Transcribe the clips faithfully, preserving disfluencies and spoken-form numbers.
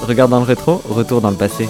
Regarde dans le rétro, retour dans le passé.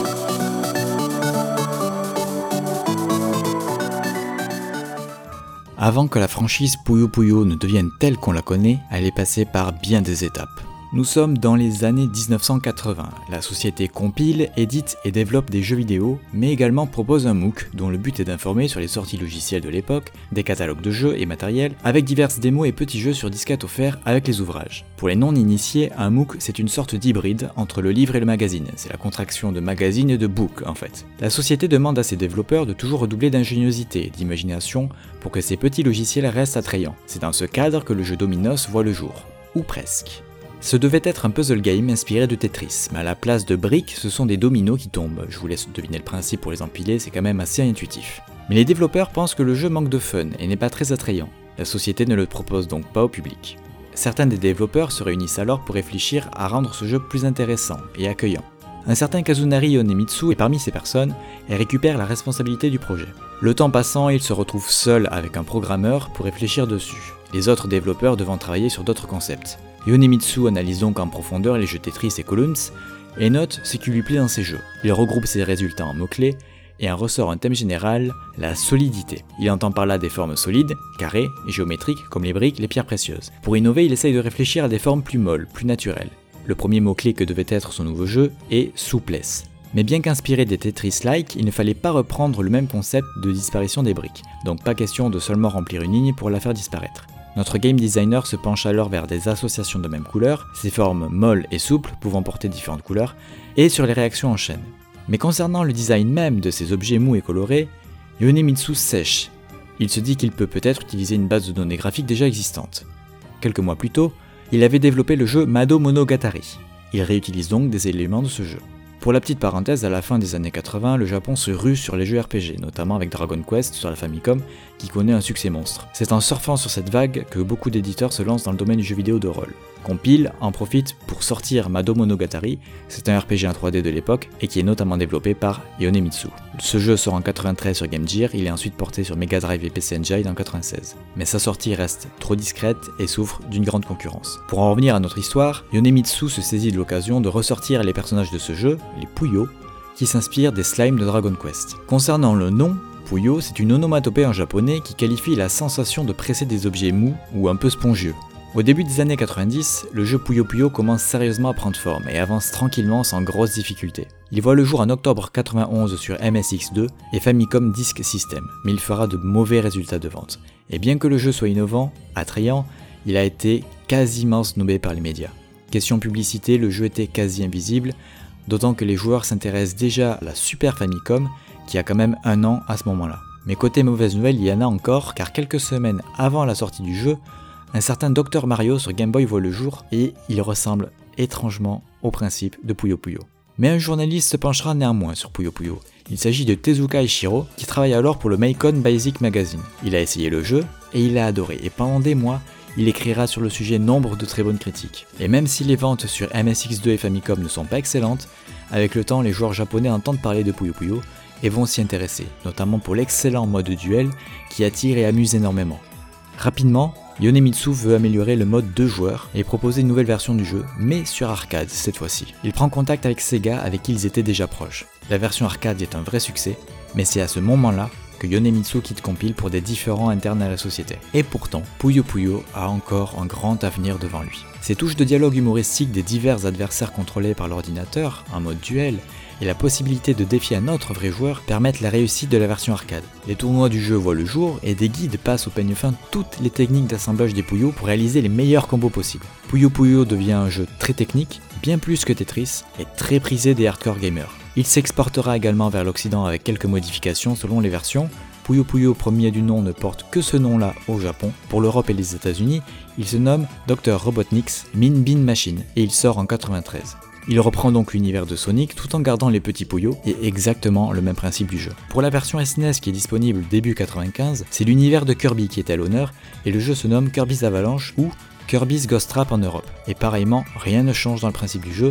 Avant que la franchise Puyo Puyo ne devienne telle qu'on la connaît, elle est passée par bien des étapes. Nous sommes dans les années dix-neuf cent quatre-vingts. La société compile, édite et développe des jeux vidéo, mais également propose un MOOC dont le but est d'informer sur les sorties logicielles de l'époque, des catalogues de jeux et matériel, avec diverses démos et petits jeux sur disquette offerts avec les ouvrages. Pour les non-initiés, un MOOC c'est une sorte d'hybride entre le livre et le magazine. C'est la contraction de magazine et de book en fait. La société demande à ses développeurs de toujours redoubler d'ingéniosité et d'imagination pour que ces petits logiciels restent attrayants. C'est dans ce cadre que le jeu Dominos voit le jour. Ou presque. Ce devait être un puzzle game inspiré de Tetris, mais à la place de briques, ce sont des dominos qui tombent. Je vous laisse deviner le principe pour les empiler, c'est quand même assez intuitif. Mais les développeurs pensent que le jeu manque de fun et n'est pas très attrayant. La société ne le propose donc pas au public. Certains des développeurs se réunissent alors pour réfléchir à rendre ce jeu plus intéressant et accueillant. Un certain Kazunari Yonemitsu est parmi ces personnes et récupère la responsabilité du projet. Le temps passant, il se retrouve seul avec un programmeur pour réfléchir dessus, les autres développeurs devant travailler sur d'autres concepts. Yonemitsu analyse donc en profondeur les jeux Tetris et Columns et note ce qui lui plaît dans ces jeux. Il regroupe ses résultats en mots-clés et en ressort un thème général, la solidité. Il entend par là des formes solides, carrées et géométriques comme les briques, les pierres précieuses. Pour innover, il essaye de réfléchir à des formes plus molles, plus naturelles. Le premier mot-clé que devait être son nouveau jeu est souplesse. Mais bien qu'inspiré des Tetris-like, il ne fallait pas reprendre le même concept de disparition des briques, donc pas question de seulement remplir une ligne pour la faire disparaître. Notre game designer se penche alors vers des associations de même couleur, ces formes molles et souples pouvant porter différentes couleurs, et sur les réactions en chaîne. Mais concernant le design même de ces objets mous et colorés, Yonemitsu sèche. Il se dit qu'il peut peut-être utiliser une base de données graphiques déjà existante. Quelques mois plus tôt, il avait développé le jeu Mado Monogatari. Il réutilise donc des éléments de ce jeu. Pour la petite parenthèse, à la fin des années quatre-vingts, le Japon se rue sur les jeux R P G, notamment avec Dragon Quest sur la Famicom, qui connaît un succès monstre. C'est en surfant sur cette vague que beaucoup d'éditeurs se lancent dans le domaine du jeu vidéo de rôle. Compile en profite pour sortir Mado Monogatari, c'est un R P G en trois D de l'époque et qui est notamment développé par Yonemitsu. Ce jeu sort en quatre-vingt-treize sur Game Gear, il est ensuite porté sur Mega Drive et P C Engine en quatre-vingt-seize. Mais sa sortie reste trop discrète et souffre d'une grande concurrence. Pour en revenir à notre histoire, Yonemitsu se saisit de l'occasion de ressortir les personnages de ce jeu, les Puyo, qui s'inspirent des slimes de Dragon Quest. Concernant le nom, Puyo, c'est une onomatopée en japonais qui qualifie la sensation de presser des objets mous ou un peu spongieux. Au début des années quatre-vingt-dix, le jeu Puyo Puyo commence sérieusement à prendre forme et avance tranquillement sans grosses difficultés. Il voit le jour en octobre quatre-vingt-onze sur M S X deux et Famicom Disk System, mais il fera de mauvais résultats de vente. Et bien que le jeu soit innovant, attrayant, il a été quasiment snobé par les médias. Question publicité, le jeu était quasi invisible, d'autant que les joueurs s'intéressent déjà à la Super Famicom, qui a quand même un an à ce moment-là. Mais côté mauvaise nouvelle, il y en a encore, car quelques semaines avant la sortie du jeu, un certain docteur Mario sur Game Boy voit le jour et il ressemble étrangement au principe de Puyo Puyo. Mais un journaliste se penchera néanmoins sur Puyo Puyo. Il s'agit de Tezuka Ishiro, qui travaille alors pour le Meikon Basic Magazine. Il a essayé le jeu et il a adoré, et pendant des mois, il écrira sur le sujet nombre de très bonnes critiques. Et même si les ventes sur M S X deux et Famicom ne sont pas excellentes, avec le temps les joueurs japonais entendent parler de Puyo Puyo et vont s'y intéresser, notamment pour l'excellent mode duel qui attire et amuse énormément. Rapidement, Yonemitsu veut améliorer le mode deux joueurs et proposer une nouvelle version du jeu, mais sur arcade cette fois-ci. Il prend contact avec Sega avec qui ils étaient déjà proches. La version arcade est un vrai succès, mais c'est à ce moment-là que Yonemitsu quitte Compile pour des différends internes à la société. Et pourtant, Puyo Puyo a encore un grand avenir devant lui. Ces touches de dialogue humoristique des divers adversaires contrôlés par l'ordinateur, en mode duel, et la possibilité de défier un autre vrai joueur permettent la réussite de la version arcade. Les tournois du jeu voient le jour et des guides passent au peigne fin toutes les techniques d'assemblage des Puyo pour réaliser les meilleurs combos possibles. Puyo Puyo devient un jeu très technique, bien plus que Tetris, et très prisé des hardcore gamers. Il s'exportera également vers l'Occident avec quelques modifications selon les versions. Puyo Puyo premier du nom ne porte que ce nom-là au Japon. Pour l'Europe et les États-Unis, il se nomme docteur Robotnik's Min Bin Machine et il sort en quatre-vingt-treize. Il reprend donc l'univers de Sonic tout en gardant les petits Puyo et exactement le même principe du jeu. Pour la version S N E S qui est disponible début quatre-vingt-quinze, c'est l'univers de Kirby qui est à l'honneur et le jeu se nomme Kirby's Avalanche ou Kirby's Ghost Trap en Europe. Et pareillement, rien ne change dans le principe du jeu,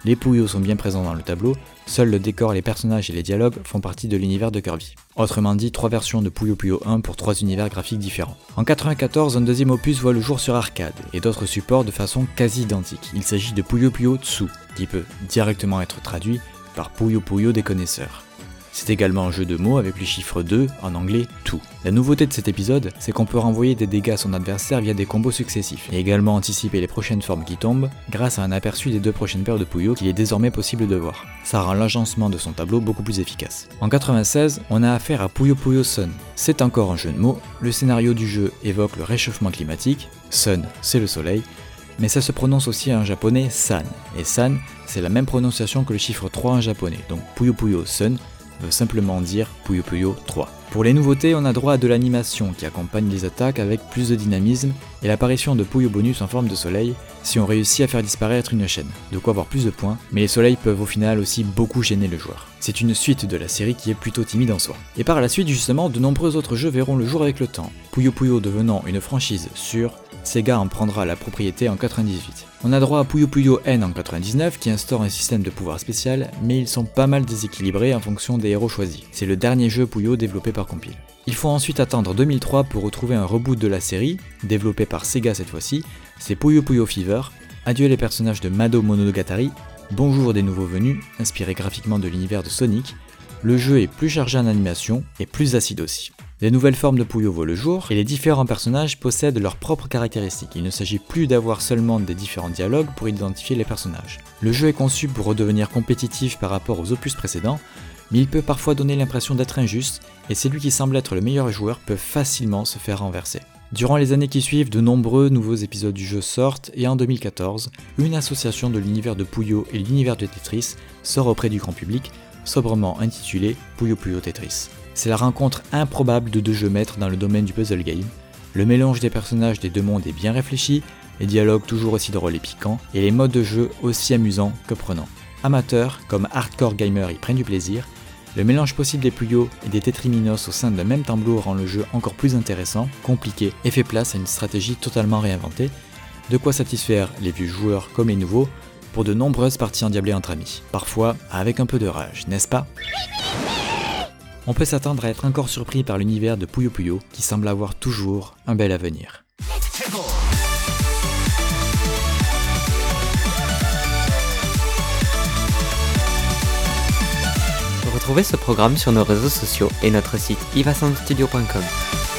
Les Puyo sont bien présents dans le tableau, seuls le décor, les personnages et les dialogues font partie de l'univers de Kirby. Autrement dit, trois versions de Puyo Puyo un pour trois univers graphiques différents. En quatre-vingt-quatorze, un deuxième opus voit le jour sur arcade et d'autres supports de façon quasi identique. Il s'agit de Puyo Puyo Tsu, qui peut directement être traduit par Puyo Puyo des connaisseurs. C'est également un jeu de mots avec le chiffre deux, en anglais two. La nouveauté de cet épisode, c'est qu'on peut renvoyer des dégâts à son adversaire via des combos successifs, et également anticiper les prochaines formes qui tombent grâce à un aperçu des deux prochaines paires de Puyo qu'il est désormais possible de voir. Ça rend l'agencement de son tableau beaucoup plus efficace. En quatre-vingt-seize, on a affaire à Puyo Puyo Sun. C'est encore un jeu de mots, le scénario du jeu évoque le réchauffement climatique, Sun c'est le soleil, mais ça se prononce aussi en japonais San, et San c'est la même prononciation que le chiffre trois en japonais, donc Puyo Puyo Sun veut simplement dire Puyo Puyo trois. Pour les nouveautés, on a droit à de l'animation qui accompagne les attaques avec plus de dynamisme et l'apparition de Puyo bonus en forme de soleil si on réussit à faire disparaître une chaîne. De quoi avoir plus de points, mais les soleils peuvent au final aussi beaucoup gêner le joueur. C'est une suite de la série qui est plutôt timide en soi. Et par la suite justement, de nombreux autres jeux verront le jour avec le temps. Puyo Puyo devenant une franchise sûre, Sega en prendra la propriété en quatre-vingt-dix-huit. On a droit à Puyo Puyo N en quatre-vingt-dix-neuf qui instaure un système de pouvoir spécial, mais ils sont pas mal déséquilibrés en fonction des héros choisis. C'est le dernier jeu Puyo développé par Compile. Il faut ensuite attendre deux mille trois pour retrouver un reboot de la série, développé par Sega cette fois-ci, c'est Puyo Puyo Fever. Adieu les personnages de Mado Monogatari, bonjour des nouveaux venus, inspiré graphiquement de l'univers de Sonic. Le jeu est plus chargé en animation et plus acide aussi. Les nouvelles formes de Puyo voient le jour, et les différents personnages possèdent leurs propres caractéristiques. Il ne s'agit plus d'avoir seulement des différents dialogues pour identifier les personnages. Le jeu est conçu pour redevenir compétitif par rapport aux opus précédents, mais il peut parfois donner l'impression d'être injuste, et celui qui semble être le meilleur joueur peut facilement se faire renverser. Durant les années qui suivent, de nombreux nouveaux épisodes du jeu sortent, et en deux mille quatorze, une association de l'univers de Puyo et l'univers de Tetris sort auprès du grand public, sobrement intitulée Puyo Puyo Tetris. C'est la rencontre improbable de deux jeux maîtres dans le domaine du puzzle game. Le mélange des personnages des deux mondes est bien réfléchi, les dialogues toujours aussi drôles et piquants, et les modes de jeu aussi amusants que prenants. Amateurs comme hardcore gamers y prennent du plaisir. Le mélange possible des Puyo et des Tetriminos au sein d'un même tableau rend le jeu encore plus intéressant, compliqué et fait place à une stratégie totalement réinventée, de quoi satisfaire les vieux joueurs comme les nouveaux pour de nombreuses parties endiablées entre amis. Parfois avec un peu de rage, n'est-ce pas ? On peut s'attendre à être encore surpris par l'univers de Puyo Puyo qui semble avoir toujours un bel avenir. Retrouvez ce programme sur nos réseaux sociaux et notre site ivasoundstudio point com.